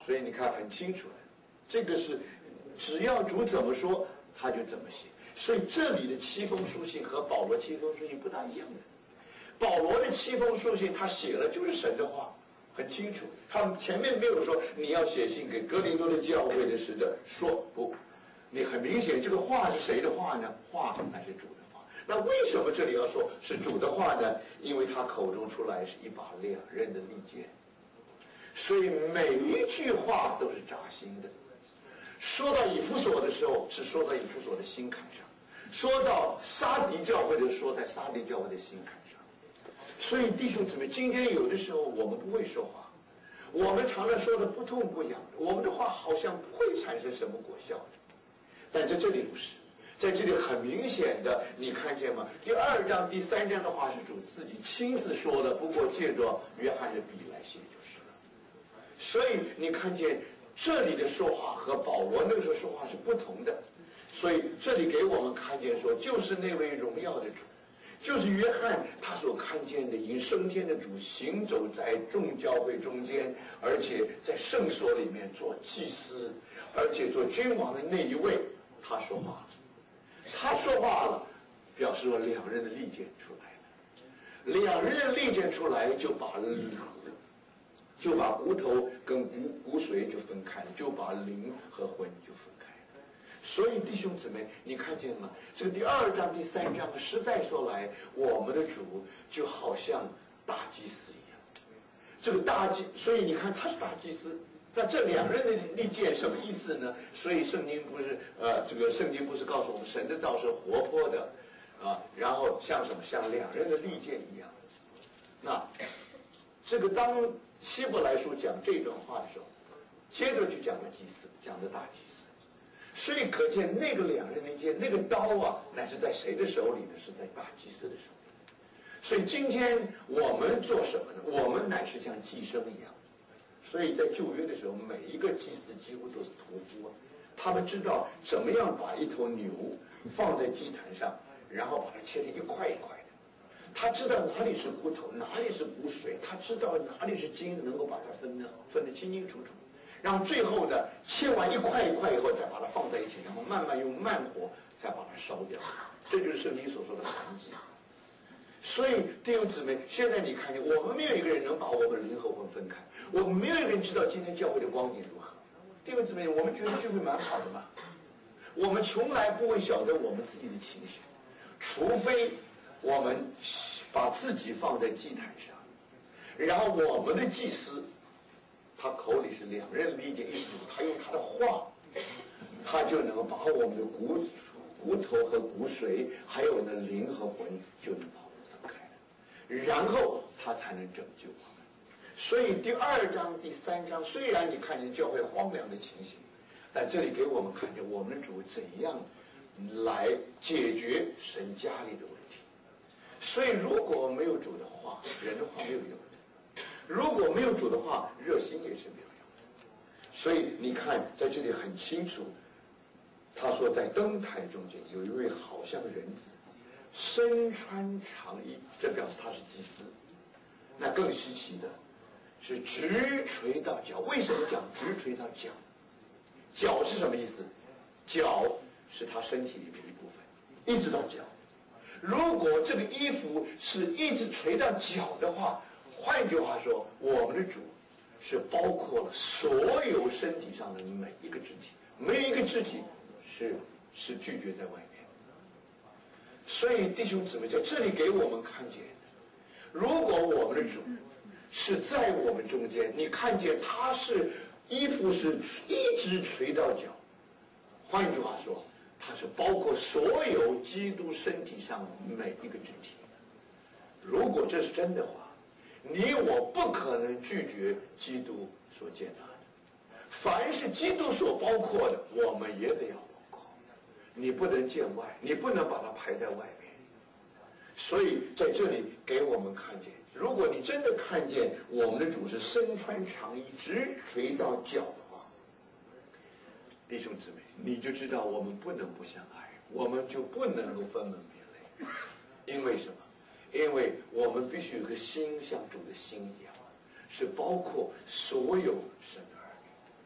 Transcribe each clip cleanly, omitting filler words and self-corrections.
所以你看很清楚的，这个是只要主怎么说，他就怎么写。所以这里的七封书信和保罗七封书信不大一样的。保罗的七封书信，他写了就是神的话，很清楚。他们前面没有说你要写信给哥林多的教会的使者，说不，你很明显这个话是谁的话呢？话乃是主的话。那为什么这里要说是主的话呢？因为他口中出来是一把两刃的利剑，所以每一句话都是扎心的。说到以弗所的时候，是说到以弗所的心坎上；说到撒狄教会的，说在撒狄教会的心坎上。所以弟兄姊妹，今天有的时候我们不会说话，我们常常说的不痛不痒的，我们的话好像不会产生什么果效的。但在这里不是，在这里很明显的，你看见吗？第2章、第3章的话是主自己亲自说的，不过借着约翰的笔来写就是了。所以你看见这里的说话和保罗那个时候说话是不同的。所以这里给我们看见说，就是那位荣耀的主，就是约翰他所看见的已经升天的主，行走在众教会中间，而且在圣所里面做祭司，而且做君王的那一位。他说话了，他说话了，表示了两刃的利剑出来了。两刃的利剑出来，就把骨头跟骨髓就分开了，就把灵和魂就分开了。所以弟兄姊妹，你看见吗？这个第2章、第3章，实在说来，我们的主就好像大祭司一样。这个大祭，所以你看他是大祭司。那这两刃的利剑什么意思呢？所以圣经不是圣经不是告诉我们，神的道是活泼的啊，然后像什么？像两刃的利剑一样。那这个当希伯来书讲这段话的时候，接着就讲了祭司，讲了大祭司。所以可见那个两刃利剑，那个刀啊，乃是在谁的手里呢？是在大祭司的手里。所以今天我们做什么呢？我们乃是像祭牲一样。所以在旧约的时候，每一个祭司几乎都是屠夫啊，他们知道怎么样把一头牛放在祭坛上，然后把它切成一块一块的。他知道哪里是骨头，哪里是骨髓，他知道哪里是筋，能够把它分得清清楚楚。然后最后呢，切完一块一块以后，再把它放在一起，然后慢慢用慢火再把它烧掉。这就是圣经所说的燔祭。所以弟兄姊妹，现在你看见我们没有一个人能把我们灵和魂分开，我们没有一个人知道今天教会的光景如何。弟兄姊妹，我们觉得聚会蛮好的嘛，我们从来不会晓得我们自己的情形，除非我们把自己放在祭坛上，然后我们的祭司他口里是两刃利剑，意思就是他用他的话，他就能够把我们的骨头和骨髓，还有呢灵和魂，就能把我们分开了，然后他才能拯救我们。所以第2章、第3章，虽然你看见教会荒凉的情形，但这里给我们看见我们的主怎样来解决神家里的问题。所以如果没有主的话，人的话没有用的；如果没有主的话，热心也是没有用的。所以你看在这里很清楚，他说在灯台中间有一位好像人子，身穿长衣，这表示他是祭司。那更稀奇的是直垂到脚。为什么讲直垂到脚？脚是什么意思？脚是他身体里面的一部分，一直到脚。如果这个衣服是一直垂到脚的话，换一句话说，我们的主是包括了所有身体上的每一个肢体，没有一个肢体是拒绝在外面。所以弟兄姊妹，在这里给我们看见，如果我们的主是在我们中间，你看见他是衣服是一直垂到脚，换一句话说，他是包括所有基督身体上每一个肢体。如果这是真的话，你我不可能拒绝基督所接纳的。凡是基督所包括的，我们也得要包括。你不能见外，你不能把它排在外面。所以在这里给我们看见，如果你真的看见我们的主是身穿长衣直垂到脚的话，弟兄姊妹，你就知道我们不能不相爱，我们就不能够分门别类。因为什么？因为我们必须有个心像主的心一样，是包括所有神的儿女。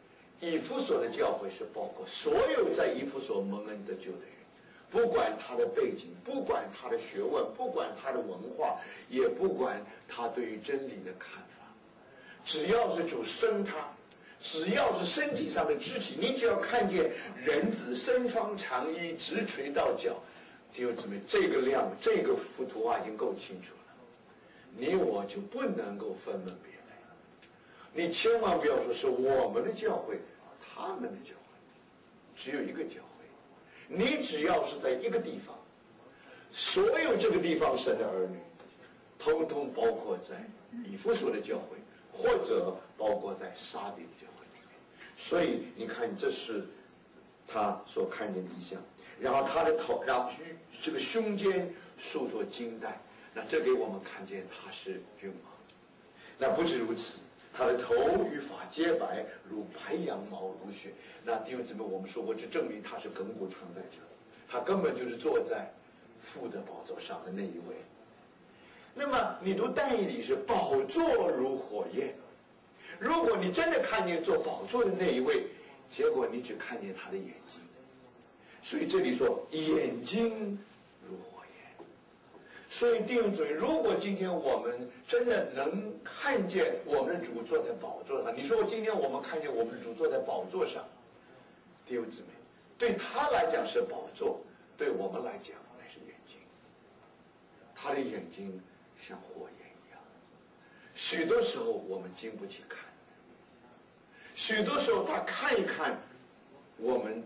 以弗所的教会是包括所有在以弗所蒙恩得救的人，不管他的背景，不管他的学问，不管他的文化，也不管他对于真理的看法，只要是主生他，只要是身体上的肢体，你只要看见人子身穿长衣直垂到脚，弟兄姊妹，这个量，这个幅图画已经够清楚了，你我就不能够分门别类。你千万不要说是我们的教会，他们的教会，只有一个教会。你只要是在一个地方，所有这个地方神的儿女，通通包括在以弗所的教会，或者包括在撒底的教会里面。所以你看，这是他所看见的异象。然后他的头，然后这个胸间束作金带，那这给我们看见他是君王。那不止如此，他的头与发皆白，如白羊毛，如雪。那弟兄姊妹，我们说过，这证明他是亘古常在者，他根本就是坐在父的宝座上的那一位。那么你读但以理是宝座如火焰，如果你真的看见坐宝座的那一位，结果你只看见他的眼睛，所以这里说眼睛如火焰。所以弟兄姊妹，如果今天我们真的能看见我们的主坐在宝座上，你说今天我们看见我们的主坐在宝座上，弟兄姊妹，对他来讲是宝座，对我们来讲那是眼睛。他的眼睛像火焰一样，许多时候我们经不起看，许多时候他看一看我们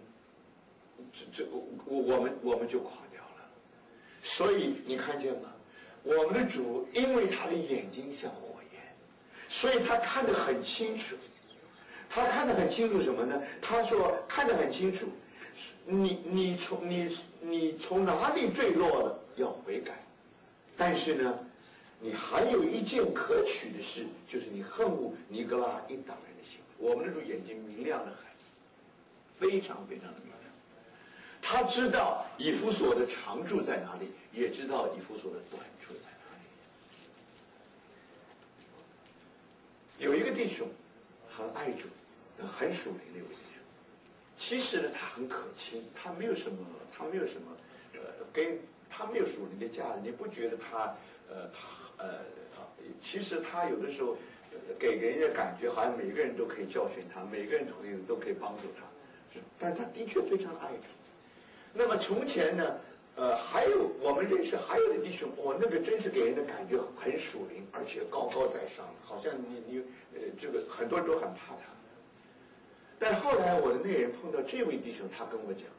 我们就垮掉了。所以你看见吗？我们的主因为他的眼睛像火焰，所以他看得很清楚。他看得很清楚什么呢？他说看得很清楚，你从哪里坠落了要悔改，但是呢，你还有一件可取的事，就是你恨恶尼格拉一党人的行为。我们的主眼睛明亮得很，非常非常的明亮。他知道以弗所的长处在哪里，也知道以弗所的短处在哪里。有一个弟兄很爱主，很属灵的一位弟兄，其实呢他很可亲，他没有什么跟他没有属灵的价值，你不觉得其实他有的时候给人家感觉好像每个人都可以教训他，每个人都可以帮助他，但他的确非常爱主。那么从前呢，还有我们认识还有的弟兄，那个真是给人的感觉很属灵，而且高高在上，好像这个很多人都很怕他。但后来我的那人碰到这位弟兄，他跟我讲，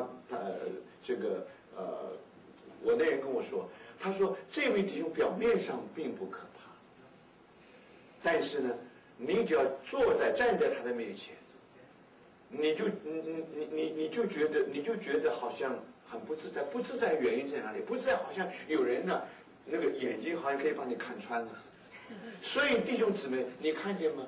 我那人跟我说，他说这位弟兄表面上并不可怕，但是呢，你只要站在他的面前，你就觉得好像很不自在。不自在原因在哪里？不自在好像有人呢，那个眼睛好像可以把你看穿了。所以弟兄姊妹，你看见吗？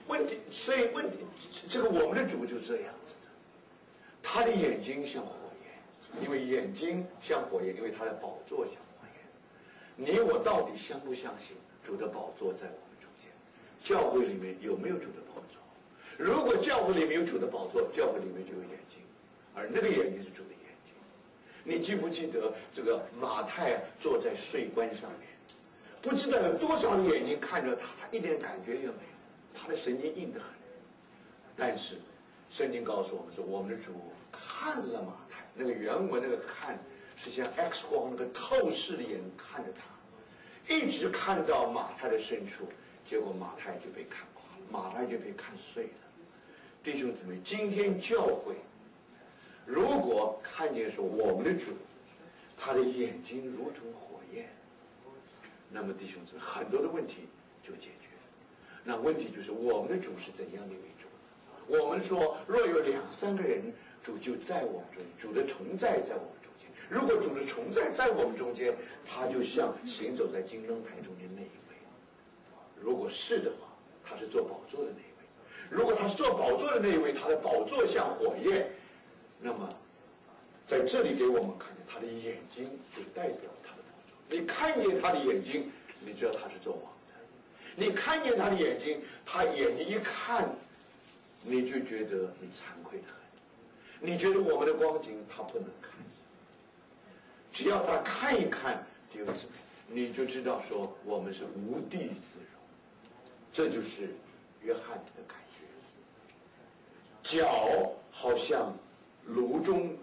这个我们的主就这样子的，他的眼睛像火焰，因为眼睛像火焰，因为他的宝座像火焰。你我到底相不相信主的宝座在我们中间？教会里面有没有主的宝座？如果教会里面有主的宝座，教会里面就有眼睛，而那个眼睛是主的眼睛。你记不记得这个马太坐在税关上面，不知道有多少的眼睛看着他，他一点感觉也没有，他的神经硬得很。但是圣经告诉我们说，我们的主看了马太，那个原文那个看是像 X 光那个透视的眼看着他，一直看到马太的深处，结果马太就被看垮了，马太就被看碎了。弟兄姊妹，今天教会如果看见说我们的主他的眼睛如同火焰，那么弟兄姊妹，很多的问题就解决。那问题就是我们的主是怎样的一位主？我们说若有2、3个人，主就在我们中间，主的同在在我们中间。如果主的同在在我们中间，他就像行走在金灯台中间那一位。如果是的话，他是坐宝座的那一位。如果他是坐宝座的那一位，他的宝座像火焰，那么在这里给我们看见他的眼睛就代表他的宝座。你看见他的眼睛，你知道他是做王的。你看见他的眼睛，他眼睛一看你就觉得你惭愧得很，你觉得我们的光景他不能看，只要他看一看，弟兄姊妹，你就知道说我们是无地自容。这就是约翰的感觉。脚好像炉中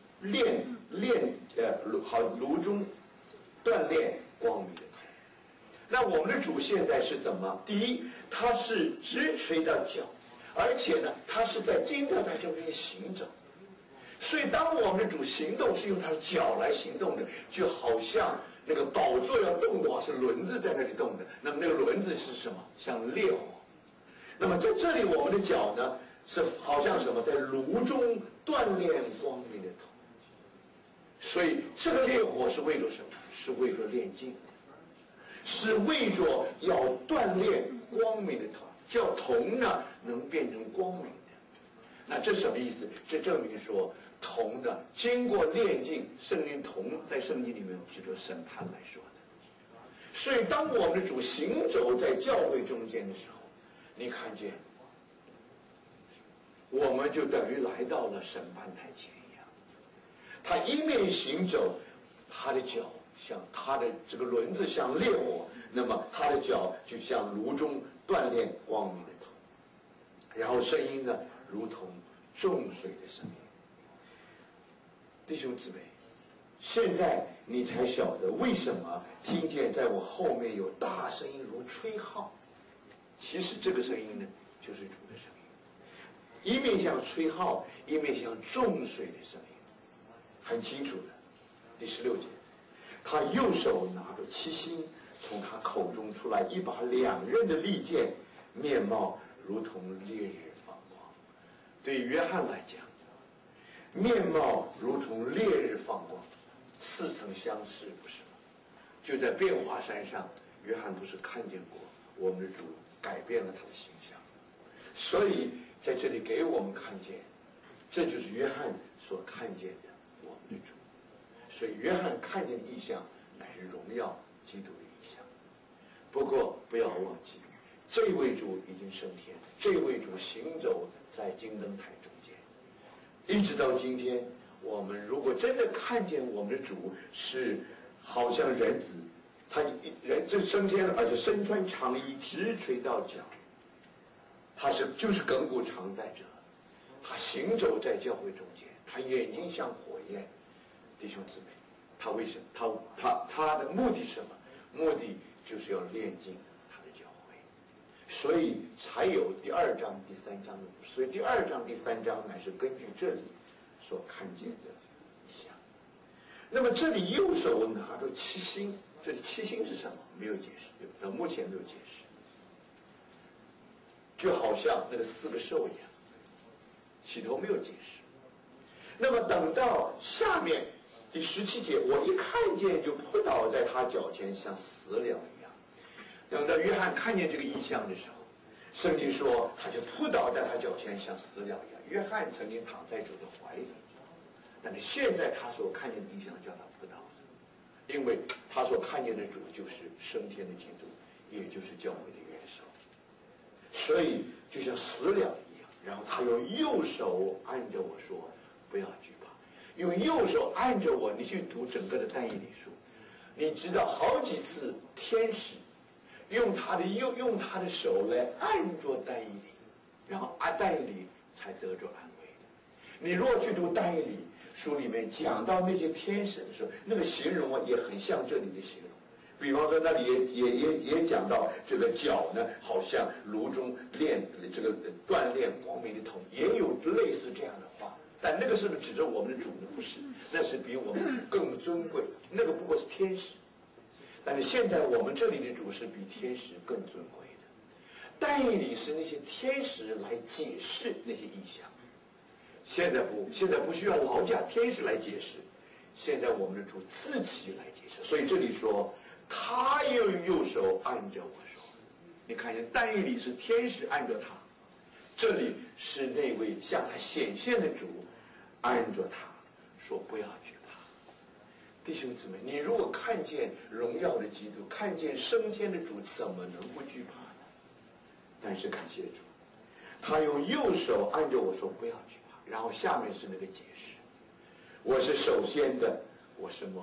炉中锻炼光明的头。那我们的主现在是怎么？第一，他是直垂到脚，而且呢，他是在金灯台中间行走。所以当我们的主行动是用他的脚来行动的，就好像那个宝座要动的话，是轮子在那里动的。那么那个轮子是什么？像烈火。那么在这里，我们的脚呢，是好像什么？在炉中锻炼光明的头。所以这个烈火是为着什么？是为着炼净的，是为着要锻炼光明的头，叫铜呢能变成光明的。那这什么意思？这证明说铜呢经过炼净，圣灵铜在圣经里面指着审判来说的。所以当我们的主行走在教会中间的时候，你看见我们就等于来到了审判台前一样。他一面行走，他的脚像他的这个轮子像烈火，那么他的脚就像炉中锻炼光明的头，然后声音呢如同重水的声音。弟兄姊妹，现在你才晓得为什么听见在我后面有大声音如吹号。其实这个声音呢，就是主的声音，一面像吹号，一面像重水的声音，很清楚的。第16节，他右手拿着七星，从他口中出来一把两刃的利剑，面貌如同烈日放光。对约翰来讲，面貌如同烈日放光，似曾相识，不是吗？就在变化山上，约翰不是看见过我们的主改变了他的形象，所以在这里给我们看见，这就是约翰所看见的我们的主。所以约翰看见的异象乃是荣耀基督的异象。不过不要忘记，这位主已经升天，这位主行走在金灯台中间，一直到今天，我们如果真的看见我们的主是好像人子，他人这升天了，而且身穿长衣，直垂到脚，他就是亘古常在者，他行走在教会中间，他眼睛像火焰。弟兄姊妹，他为什么？他的目的是什么？目的就是要炼净他的教会，所以才有第2章、第3章的故事。所以第2章、第3章乃是根据这里所看见的异象。那么这里右手拿着七星，这里七星是什么？没有解释，到目前没有解释，就好像那个4个兽一样，起头没有解释。那么等到下面第17节，我一看见就扑倒在他脚前，像死了一样。等到约翰看见这个异象的时候，圣经说他就扑倒在他脚前，像死了一样。约翰曾经躺在主的怀里，但是现在他所看见的异象叫他扑倒了，因为他所看见的主就是升天的基督，也就是教会的元首，所以就像死了一样。然后他用右手按着我说，不要惧怕。用右手按着我，你去读整个的但以理书，你知道好几次天使用他的手来按着但以理，然后但以理才得着安慰的。你如果去读但以理书里面讲到那些天使的时候，那个形容也很像这里的形容。比方说那里也讲到这个脚呢，好像炉中锻炼光明的铜，也有类似这样的话。但那个是不是指着我们的主呢？不是，那是比我们更尊贵，那个不过是天使。但是现在我们这里的主是比天使更尊贵的。但以理是那些天使来解释那些意象，现在不需要劳驾天使来解释，现在我们的主自己来解释。所以这里说他用右手按着我说，你看见但以理是天使按着他，这里是那位向他显现的主按着他说不要惧怕。弟兄姊妹，你如果看见荣耀的基督，看见升天的主，怎么能不惧怕呢？但是感谢主， 他用右手按着我说不要惧怕，然后下面是那个解释，我是首先的，我是末